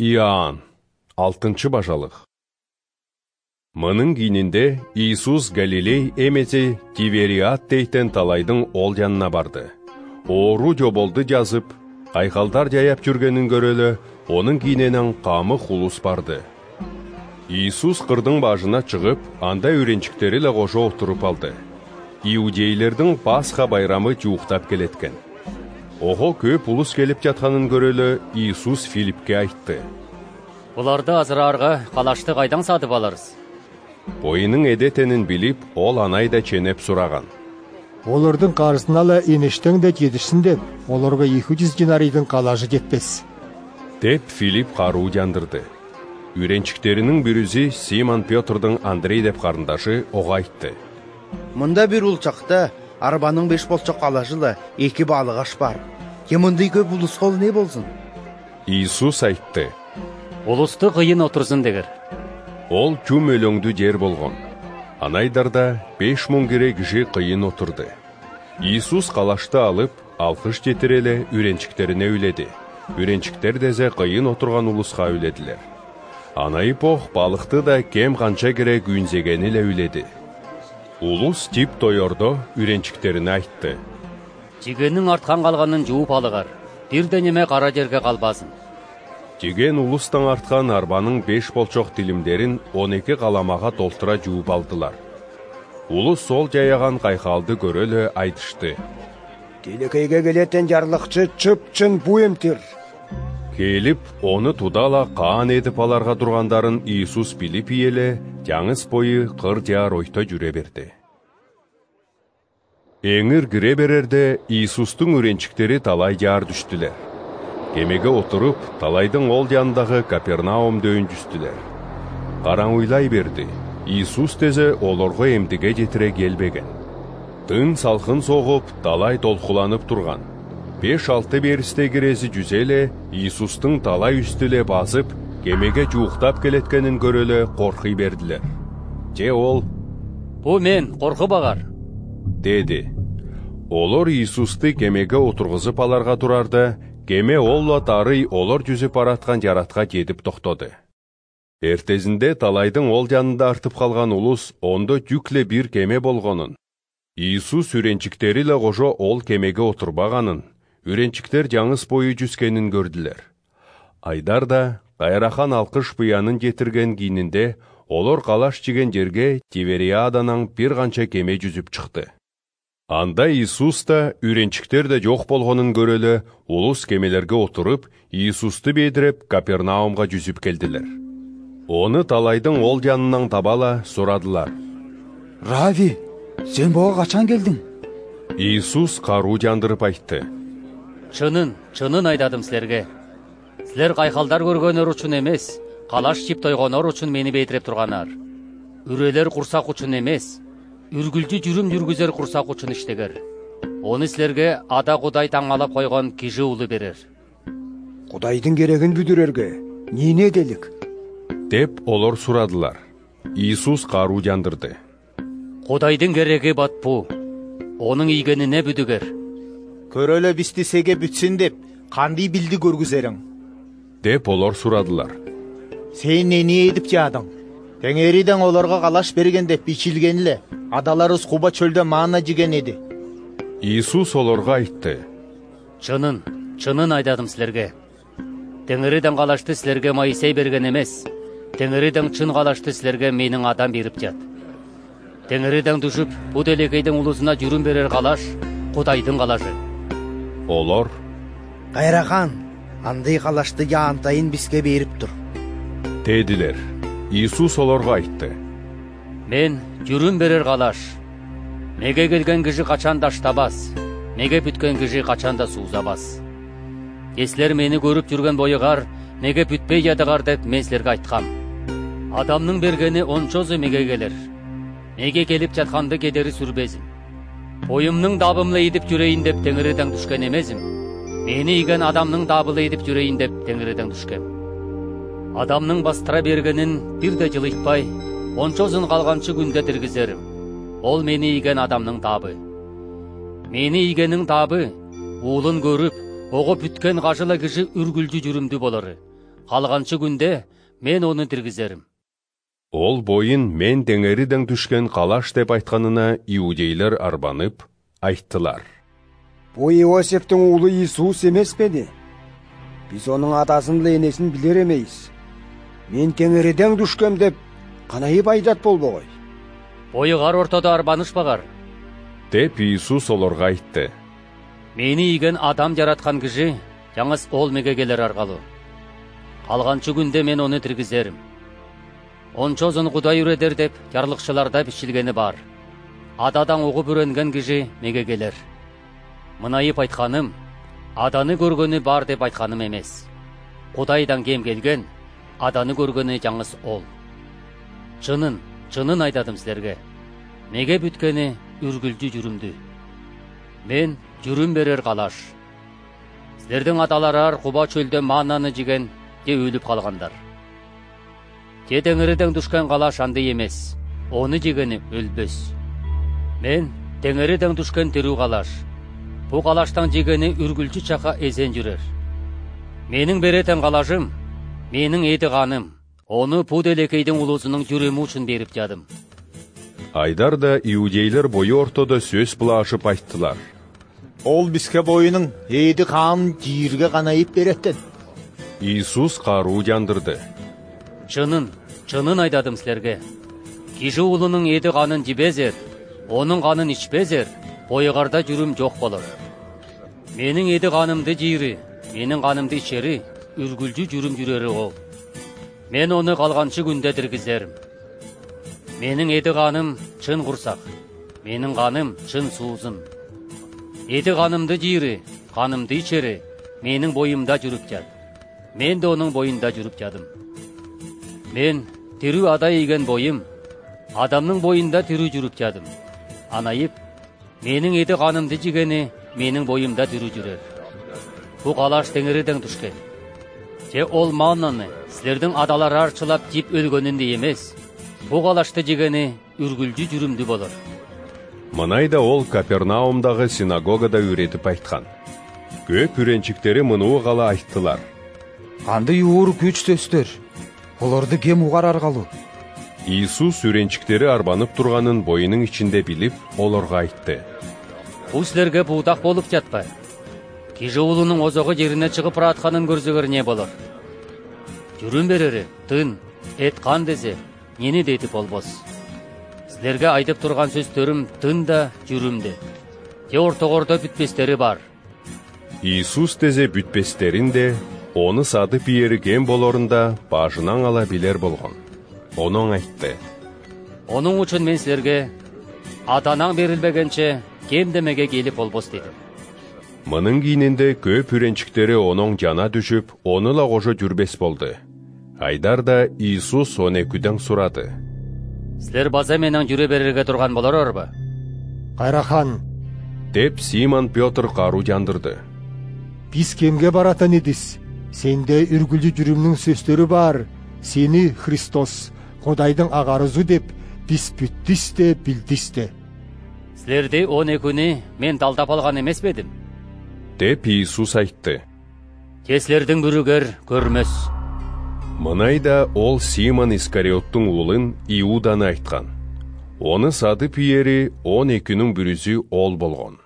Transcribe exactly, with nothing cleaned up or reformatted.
Иоанн, алтынчы бажалык. Мының кейнинде Иисус Галилей эмети Тивериад дейтен талайдың ол жанына барды. Оору жоболды жазып, кайкалдар жаяп жүргенин көрөлө, оның кейненен камы хулус барды. Иисус кырдың бажына чыгып, анда үйренчиктери эле кошо отуруп алды. Иудейлердин Пасха байрамы жууктап келеткен. Ого көп улус келип жатканын көрөлө, Иисус Филиппке айтты. Буларды азырарга калашты кайдан сатып аларыз? Бойының эдетенин билип, ол анайда ченеп сураган. Олардың карысына ла энештең де жетишсин деп, оларга эки жүз динарийдин калашы жетпес. Деп Филипп каруу жандырды. Үйренчиктеринин бирүзү Симон Петрдың Андрей деп карындашы ого айтты. Мында бир улчакта арбаның беш болчок калашыла эки балыгаш бар. Кемындай көп улус кол не болсын? Иисус айтты. Улусту кыйын отурсын дегер. Ол чүм өлөңдү жер болгон. Анайдарда беш муң кире киши кыйын отурду. Иисус калашты алып, алкыш жетиреле үйренчиктерине үйледи. Үйренчиктер дезе кыйын отурган улуска үйледилер. Анайып ох балыкты да кем канча кире күнзегени эле үйледи. Улус тип тойордо үйренчиктерине айтты. Жигенин арткан калганын жууп алыгар. Бирде неме кара жерге калбасын. Жеген улустан арткан арбаның беш болчок тилимдерин он эки каламага толтура жууп алдылар. Улус сол жаяган кайкалды көрөлө айтышты. Тилекейге келетен жарлыкчы чыпчын буемтир. Келип, оны тудала каан этип аларга тургандарын Иисус билип иеле, жаңыс бою кыр жаар ойто жүрө берди. Эңир кире берерде Иисустун үйренчиктери талай жаар түштүлөр. Кемеге отуруп, талайдың ол жанындагы Капернаум дөйүн жүстүлөр. Караңгылай берди. Иисус тезе олорго эмдиге жетире келбеген. Тын салкын согуп, талай толкуланып турган. беш-алты беристе кирези жүзеле, Иисустың талай үстүле басып, кемеге жууктап келеткенин көрөлө коркуй бердилер. Же ол: "Бу мен, коркубагар", деди. Олор Иисусту кемеге отургузуп аларга турарда, кеме олла тарый олор жүзүп бараткан жаратка жетип токтоду. Эртесинде талайдың ол жанында артып калган улус ондо жүкле бир кеме болгонун, Иисус үйренчиктери эле кошо ол кемеге отурбаганын, үйренчиктер жаңыс бою жүзкенин көрдүлөр. Айдарда кайрахан алкыш буянын жетирген кийининде олор калаш жеген жерге Тивериаданан бир канча кеме жүзүп чыкты. Анда Иисус да, үйренчиктер да жок болгонун көрөлө, улус кемелерге отуруп, Иисусту бедиреп Капернаумга жүзүп келдилер. Оны талайдың ол жанынан табала сурадылар. Рави, сен буга качан келдиң? Иисус каруу жандырып айтты. Чынын, чынын айдадым силерге. Силер кайкалдар көргөнөр үчүн эмес, калаш жип тойгонор үчүн мени бедиреп турганар. Үрөлөр курсак үчүн эмес, үргүлчү жүрүм жүргүзөр курсак үчүн иштегер. Оны силерге ада Кудай таңалап койгон киши улу берер. Кудайдын керегин бүдүрөргө эмне делик? Деп олор сурадылар. Иисус каруу жандырды. Кудайдын кереги батпу. Онун ийгенине бүдүгер. Көрөлө бизди сеге бүтсүн деп, кандай билди көргүзөрүң? Деп олор сурадылар. Сен эмне эдип жаадың? Теңериден олорго калаш берген деп бичилген эле. Адаларыбыз Куба чөлдө маана жеген эди. Иисус олорго айтты. Чынын, чынын айдадым силерге. Теңериден калашты силерге Моисей берген эмес. Теңериден чын калашты силерге менин адам берип жат. Теңериден түшүп, бу делекейдин улусуна жүрүм берер калаш Кудайдын калашы. Олор: Кайрахан, андай калашты жаантайын бизге берип тур, дедилер. Иисус олорго айтты. Мен жүрүм берер калаш. Меге келген киши качан да аштабас, меге бүткөн киши качан да суузабас. Силер мени көрүп жүргөн боюгар, меге бүтпөй жадыгар деп мен силерге айткам. Адамдын бергени ончосу меге келер. Меге келип жатканды кедери сүрбезин. Боюмдун дабымла идип жүрөйүн деп Теңириден түшкөн эмесим. Мени ийген адамдын дабыла идип жүрөйүн деп Теңириден түшкөм. Адамның бастыра бергенин бирде жылыйтпай, ончосун калганчы күндө тиргизерим. Ол мени ийген адамның табы. Мени ийгенин табы, уулун көрүп, ого бүткөн кажыла киши үргүлжү жүрүмдүү болору. Қалғанчы күнде мен оны тіргізерім. Ол бойын мен теңериден түшкен қалаш деп айтқанына иудейлер арбанып, айттылар. Бұл Иосифтің ұлы Иисус емес педі? Біз оның атасын енесін білер емейіз. Мен теңериден түшкем деп, қанайып айтат бол боғай. Бойығар ортада арбаныш бағар. Деп Иисус оларға айтты. Мені иген адам жаратқан кіші, жаңыз ол меге келер арғалы. Қалғанчы күнде мен оны тіргізерім. Ончозын Құдай үредер деп, ярлықшыларда бішілгені бар. Ададан оғы бүренген кіші меге келер. Мұнайып айтқаным, аданы көргені бар деп айтқаным емес. Құдайдан кем келген, аданы көргені жаңыз ол. Чынын, чынын айтадым сілерге. Меге бүткені үргілді жүрімді. Мен жүрім берер қалаш. Сілердің аталарар құба чөлде маннаны жеген де өліп қалғандар. Те теңіріден түшкен қалаш анды емес, оны жегені өлбес. Мен теңіріден түшкен теру қалаш. Бұл қалаштан жегені үргілчі чақа ezен жүрер. Менің беретін қалашым, менің еті қаным, оны пуделекейдің ұлысының жүремі үшін беріп жадым. Айдар да иудейлер бойы ортада сөз бұла ашып айттылар. Ол бізге бойының еді қанын жирге қанайып береттен. Иисус қару жандырды. Чынын, чынын айтадым сілерге. Киші ұлының еді қанын жібезер, оның қанын ішпезер, бойығарда жүрім жоқ болыр. Менің еді қанымды жиыры, менің қанымды ішері, үргілді жүрім жүрері ол. Мен оны қалғанчы күнде тіргізерім. Менің еді қаным чын құрсақ, менің қаным чын суызым. Еді қанымды жиыры, қанымды ішері, менің бойымда жүріп жад. Мен де оның бойында жүріп жадым. Мен теру ада еген бойым, адамның бойында теру жүріп жадым. Анайып, менің еді қанымды жегені, менің бойымда теру жүрер. Бұл қалаш теңіріден түшкен. Те ол маннаны, сілердің адалар арчылап жеп өлгөнінде емес, бұл қалашты жегені үргілді жүрімді болыр. Мұнайда ол Капернаумдағы синагогада үйретіп айтқан. Көп үренчіктері мұнуы қала айттылар. Қанды юыр күч төстер, оларды кем уғар арғалу. Иисус үренчіктері арбанып тұрғанын бойының ішінде біліп, оларға айтты. Бұл сілерге бұлдақ болып жатпа. Кежі ұлының озоғы жеріне шығып ratқанын көрзігір не болыр. Жүрім берері, тын, эт қан дезе, нені дейті болбос. Сілерге айтып тұрған сөздерім тын да, жүрім де. Те ортоғырда бүтпестері бар. Иисус дезе бүтпестерін де, оны сады пиері кем болорында бажынан ала білер болған. Оның айтты. Оның үшін мен сілерге, атанан берілбегенше кем демеге келіп болбос дедім. Мұның кейінінде көп үренчіктері оның жана düşіп, оны лағожы жүрбес болды. Айдар да Иисус он екіден сұрады. Сілер база менен жүре берерге тұрған болар орба? Қайрахан, Деп Симон Петр қару жандырды. біз кемге баратын едіс? Сенде үргілді жүрімнің сөздері бар. Сені Христос, Құдайдың ағарызы деп, біз бүттісті, білдісті. Сілерде он екіні мен далдап алған емес бедім? Деп Иисус айтты. Кеслердің бүрігер көрмес. Мұнайда ол Симон Искариоттың ұлын Иуданы айтқан. Оны сады пиері он екінің бүрізі ол болған.